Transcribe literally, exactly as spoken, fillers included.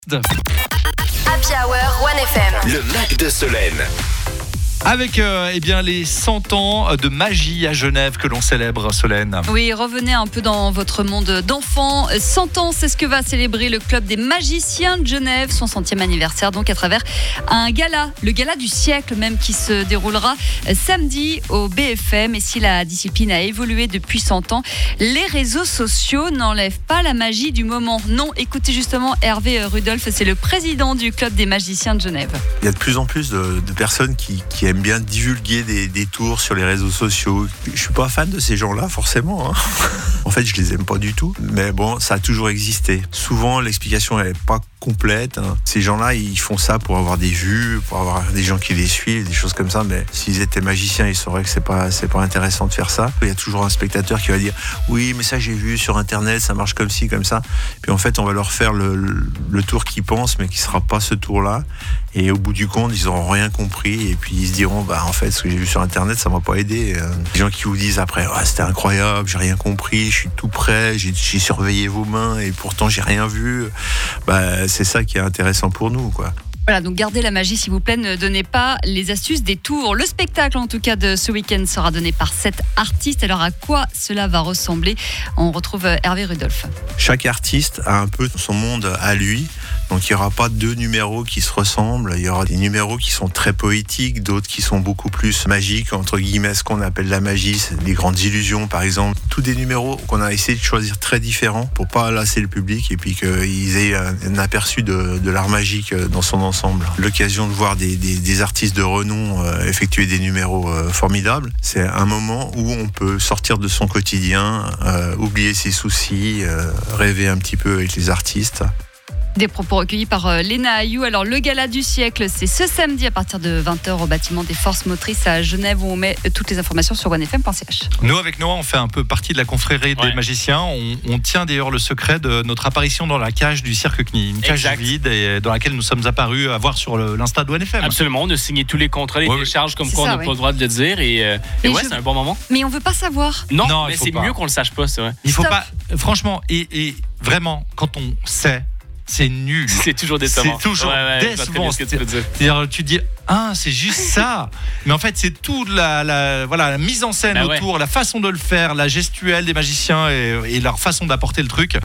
Happy Hour One F M. Le Mac de Solène. Avec euh, eh bien, les cent ans de magie à Genève que l'on célèbre, Solène. Oui, revenez un peu dans votre monde d'enfant. cent ans, c'est ce que va célébrer le Club des magiciens de Genève, son centième anniversaire, donc à travers un gala, le gala du siècle même, qui se déroulera samedi au B F M. Et si la discipline a évolué depuis cent ans, les réseaux sociaux n'enlèvent pas la magie du moment. Non, écoutez justement Hervé Rudolph, c'est le président du Club des magiciens de Genève. Il y a de plus en plus de, de personnes qui, qui aiment bien divulguer des, des tours sur les réseaux sociaux. Je suis pas fan de ces gens-là, forcément. Hein. En fait, je les aime pas du tout. Mais bon, ça a toujours existé. Souvent, l'explication n'est pas complète. Hein. Ces gens-là, ils font ça pour avoir des vues, pour avoir des gens qui les suivent, des choses comme ça. Mais s'ils étaient magiciens, ils sauraient que c'est pas, c'est pas intéressant de faire ça. Il y a toujours un spectateur qui va dire « Oui, mais ça, j'ai vu sur Internet, ça marche comme ci, comme ça. » Puis en fait, on va leur faire le, le, le tour qu'ils pensent, mais qui sera pas ce tour-là. Et au bout du compte, ils n'auront rien compris. Et puis, ils se diront, bah, en fait, ce que j'ai vu sur Internet, ça m'a pas aidé. Les gens qui vous disent après, ah, c'était incroyable, j'ai rien compris, je suis tout prêt, j'ai, j'ai surveillé vos mains et pourtant, j'ai rien vu. Bah, c'est ça qui est intéressant pour nous, quoi. Voilà, donc gardez la magie s'il vous plaît, ne donnez pas les astuces des tours. Le spectacle en tout cas de ce week-end sera donné par sept artistes. Alors à quoi cela va ressembler ? On retrouve Hervé Rudolph. Chaque artiste a un peu son monde à lui. Donc il n'y aura pas deux numéros qui se ressemblent. Il y aura des numéros qui sont très poétiques, d'autres qui sont beaucoup plus magiques, entre guillemets, ce qu'on appelle la magie, c'est les grandes illusions par exemple. Tous des numéros qu'on a essayé de choisir très différents pour pas lasser le public et puis qu'ils aient un, un aperçu de, de l'art magique dans son ensemble. L'occasion de voir des, des, des artistes de renom euh, effectuer des numéros euh, formidables, c'est un moment où on peut sortir de son quotidien, euh, oublier ses soucis, euh, rêver un petit peu avec les artistes. Des propos recueillis par euh, Léna Ayou. Alors le gala du siècle, c'est ce samedi à partir de vingt heures au bâtiment des Forces Motrices à Genève, où on met toutes les informations sur one f m point c h. Nous, avec Noah, on fait un peu partie de la confrérie des ouais. magiciens. On, on tient d'ailleurs le secret de notre apparition dans la cage du Cirque C N I, une cage exact. vide et dans laquelle nous sommes apparus à voir sur le, l'Insta de one f m. Absolument, on a signé tous les contrats, les ouais, décharges comme quoi ça, on n'a ouais. pas le droit de le dire et, euh, et ouais, je... c'est un bon moment. Mais on veut pas savoir. Non, non mais c'est pas. mieux qu'on le sache pas, c'est vrai. Il faut Stop. pas, franchement, et, et vraiment, quand on sait, c'est nul. C'est toujours décevant. C'est toujours ouais, ouais, décevant. Ce que tu veux dire. C'est-à-dire, tu dis, ah, c'est juste ça. Mais en fait, c'est toute la, la, voilà, la mise en scène bah autour, ouais. la façon de le faire, la gestuelle des magiciens et, et leur façon d'apporter le truc.